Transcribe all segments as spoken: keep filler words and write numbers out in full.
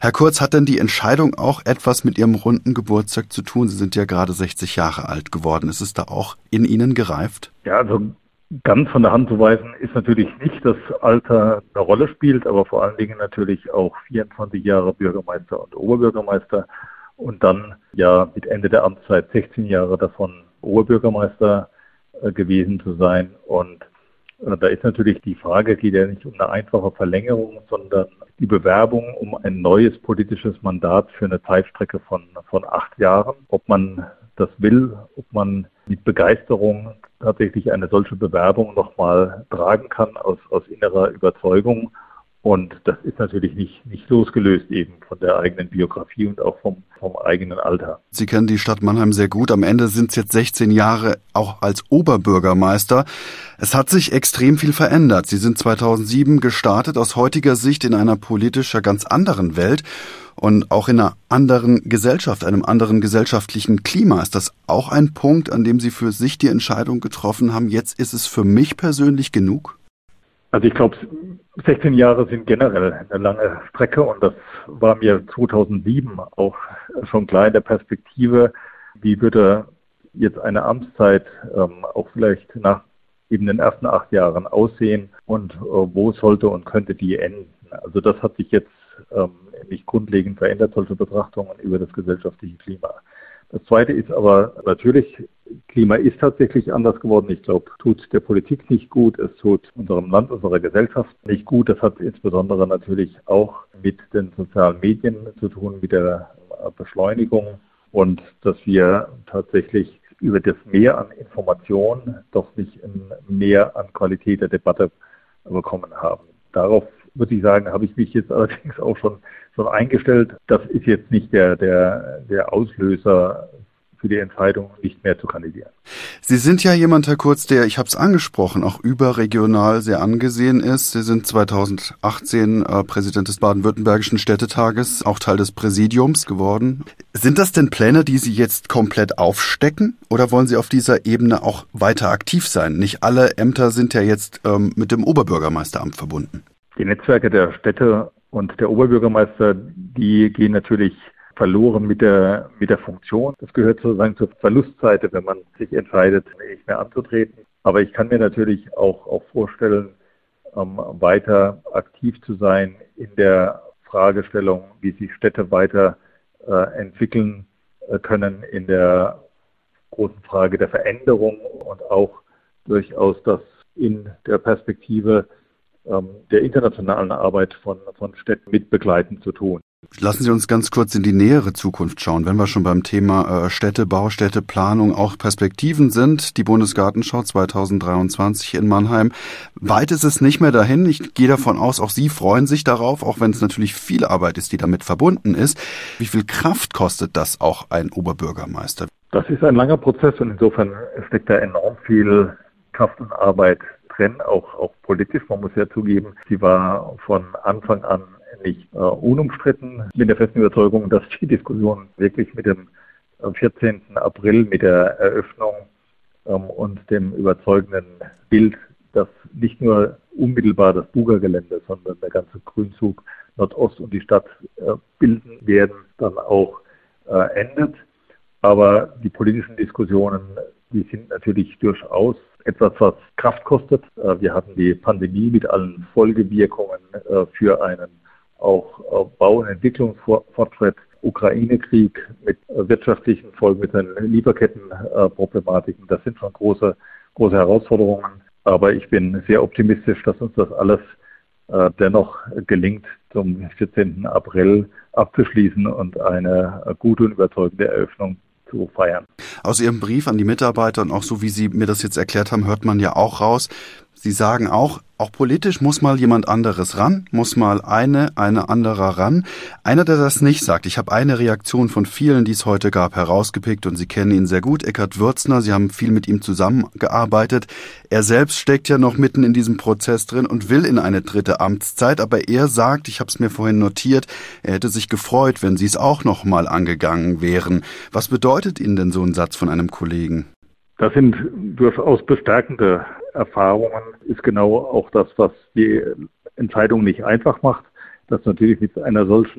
Herr Kurz, hat denn die Entscheidung auch etwas mit Ihrem runden Geburtstag zu tun? Sie sind ja gerade sechzig Jahre alt geworden. Ist es da auch in Ihnen gereift? Ja, also ganz von der Hand zu weisen ist natürlich nicht, dass Alter eine Rolle spielt, aber vor allen Dingen natürlich auch vierundzwanzig Jahre Bürgermeister und Oberbürgermeister und dann ja mit Ende der Amtszeit sechzehn Jahre davon Oberbürgermeister äh, gewesen zu sein. Und äh, da ist natürlich die Frage, geht ja nicht um eine einfache Verlängerung, sondern die Bewerbung um ein neues politisches Mandat für eine Zeitstrecke von, von acht Jahren. Ob man das will, ob man mit Begeisterung tatsächlich eine solche Bewerbung nochmal tragen kann aus, aus innerer Überzeugung. Und das ist natürlich nicht, nicht losgelöst eben von der eigenen Biografie und auch vom, vom eigenen Alter. Sie kennen die Stadt Mannheim sehr gut. Am Ende sind es jetzt sechzehn Jahre auch als Oberbürgermeister. Es hat sich extrem viel verändert. Sie sind zweitausendsieben gestartet, aus heutiger Sicht in einer politischer ganz anderen Welt und auch in einer anderen Gesellschaft, einem anderen gesellschaftlichen Klima. Ist das auch ein Punkt, an dem Sie für sich die Entscheidung getroffen haben, jetzt ist es für mich persönlich genug? Also ich glaube, sechzehn Jahre sind generell eine lange Strecke und das war mir zweitausendsieben auch schon klar in der Perspektive, wie würde jetzt eine Amtszeit ähm, auch vielleicht nach eben den ersten acht Jahren aussehen und äh, wo sollte und könnte die enden. Also das hat sich jetzt ähm, nicht grundlegend verändert, solche Betrachtungen über das gesellschaftliche Klima. Das Zweite ist aber natürlich, Klima ist tatsächlich anders geworden. Ich glaube, tut der Politik nicht gut, es tut unserem Land, unserer Gesellschaft nicht gut. Das hat insbesondere natürlich auch mit den sozialen Medien zu tun, mit der Beschleunigung und dass wir tatsächlich über das Mehr an Information doch nicht ein Mehr an Qualität der Debatte bekommen haben. Darauf würde ich sagen, habe ich mich jetzt allerdings auch schon, schon eingestellt. Das ist jetzt nicht der, der, der Auslöser für die Entscheidung, nicht mehr zu kandidieren. Sie sind ja jemand, Herr Kurz, der, ich habe es angesprochen, auch überregional sehr angesehen ist. Sie sind zweitausendachtzehn äh, Präsident des Baden-Württembergischen Städtetages, auch Teil des Präsidiums geworden. Sind das denn Pläne, die Sie jetzt komplett aufstecken oder wollen Sie auf dieser Ebene auch weiter aktiv sein? Nicht alle Ämter sind ja jetzt ähm, mit dem Oberbürgermeisteramt verbunden. Die Netzwerke der Städte und der Oberbürgermeister, die gehen natürlich verloren mit der mit der Funktion. Das gehört sozusagen zur Verlustseite, wenn man sich entscheidet, nicht mehr anzutreten. Aber ich kann mir natürlich auch, auch vorstellen, ähm, weiter aktiv zu sein in der Fragestellung, wie sich Städte weiter äh, entwickeln äh, können, in der großen Frage der Veränderung und auch durchaus das in der Perspektive der internationalen Arbeit von, von Städten mitbegleitend zu tun. Lassen Sie uns ganz kurz in die nähere Zukunft schauen. Wenn wir schon beim Thema äh, Städtebau, Städteplanung auch Perspektiven sind, die Bundesgartenschau zweitausenddreiundzwanzig in Mannheim. Weit ist es nicht mehr dahin. Ich gehe davon aus, auch Sie freuen sich darauf, auch wenn es natürlich viel Arbeit ist, die damit verbunden ist. Wie viel Kraft kostet das auch ein Oberbürgermeister? Das ist ein langer Prozess und insofern steckt da enorm viel Kraft und Arbeit drin, auch, auch politisch. Man muss ja zugeben, sie war von Anfang an nicht äh, unumstritten. Ich bin der festen Überzeugung, dass die Diskussion wirklich mit dem vierzehnten April, mit der Eröffnung ähm, und dem überzeugenden Bild, dass nicht nur unmittelbar das Buga-Gelände, sondern der ganze Grünzug Nordost und die Stadt äh, bilden werden, dann auch äh, endet. Aber die politischen Diskussionen, die sind natürlich durchaus etwas, was Kraft kostet. Wir hatten die Pandemie mit allen Folgewirkungen für einen auch Bau- und Entwicklungsfortschritt, Ukraine-Krieg mit wirtschaftlichen Folgen, mit den Lieferkettenproblematiken. Das sind schon große, große Herausforderungen. Aber ich bin sehr optimistisch, dass uns das alles dennoch gelingt, zum vierzehnten April abzuschließen und eine gute und überzeugende Eröffnung zu feiern. Aus Ihrem Brief an die Mitarbeiter und auch so, wie Sie mir das jetzt erklärt haben, hört man ja auch raus, Sie sagen auch, auch politisch muss mal jemand anderes ran, muss mal eine, eine anderer ran. Einer, der das nicht sagt. Ich habe eine Reaktion von vielen, die es heute gab, herausgepickt und Sie kennen ihn sehr gut, Eckhard Würzner. Sie haben viel mit ihm zusammengearbeitet. Er selbst steckt ja noch mitten in diesem Prozess drin und will in eine dritte Amtszeit. Aber er sagt, ich habe es mir vorhin notiert, er hätte sich gefreut, wenn Sie es auch noch mal angegangen wären. Was bedeutet Ihnen denn so ein Satz von einem Kollegen? Das sind durchaus bestärkende Erfahrungen, ist genau auch das, was die Entscheidung nicht einfach macht, dass natürlich mit einer solchen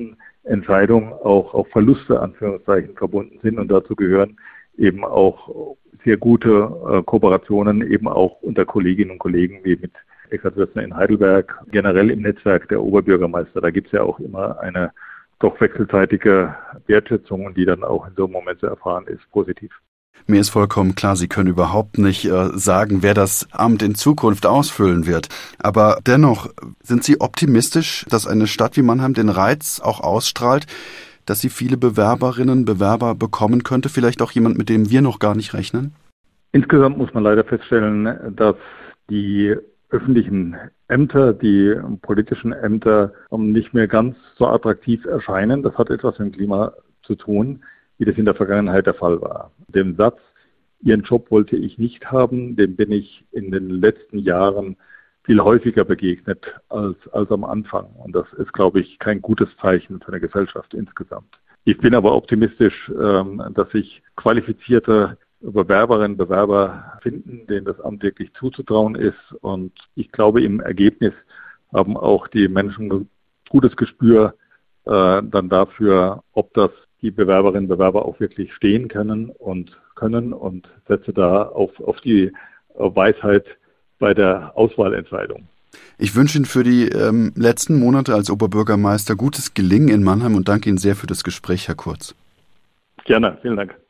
Entscheidung auch, auch Verluste, Anführungszeichen, verbunden sind und dazu gehören eben auch sehr gute äh, Kooperationen eben auch unter Kolleginnen und Kollegen wie mit Eckhard Würzner in Heidelberg, generell im Netzwerk der Oberbürgermeister. Da gibt es ja auch immer eine doch wechselseitige Wertschätzung und die dann auch in so einem Moment zu erfahren ist, positiv. Mir ist vollkommen klar, Sie können überhaupt nicht äh, sagen, wer das Amt in Zukunft ausfüllen wird. Aber dennoch, sind Sie optimistisch, dass eine Stadt wie Mannheim den Reiz auch ausstrahlt, dass sie viele Bewerberinnen, Bewerber bekommen könnte? Vielleicht auch jemand, mit dem wir noch gar nicht rechnen? Insgesamt muss man leider feststellen, dass die öffentlichen Ämter, die politischen Ämter nicht mehr ganz so attraktiv erscheinen. Das hat etwas mit dem Klima zu tun, wie das in der Vergangenheit der Fall war. Dem Satz, Ihren Job wollte ich nicht haben, dem bin ich in den letzten Jahren viel häufiger begegnet als, als am Anfang. Und das ist, glaube ich, kein gutes Zeichen für eine Gesellschaft insgesamt. Ich bin aber optimistisch, dass sich qualifizierte Bewerberinnen, Bewerber finden, denen das Amt wirklich zuzutrauen ist. Und ich glaube, im Ergebnis haben auch die Menschen gutes Gespür äh, dann dafür, ob das die Bewerberinnen und Bewerber auch wirklich stehen können und können und setze da auf, auf die Weisheit bei der Auswahlentscheidung. Ich wünsche Ihnen für die ähm, letzten Monate als Oberbürgermeister gutes Gelingen in Mannheim und danke Ihnen sehr für das Gespräch, Herr Kurz. Gerne, vielen Dank.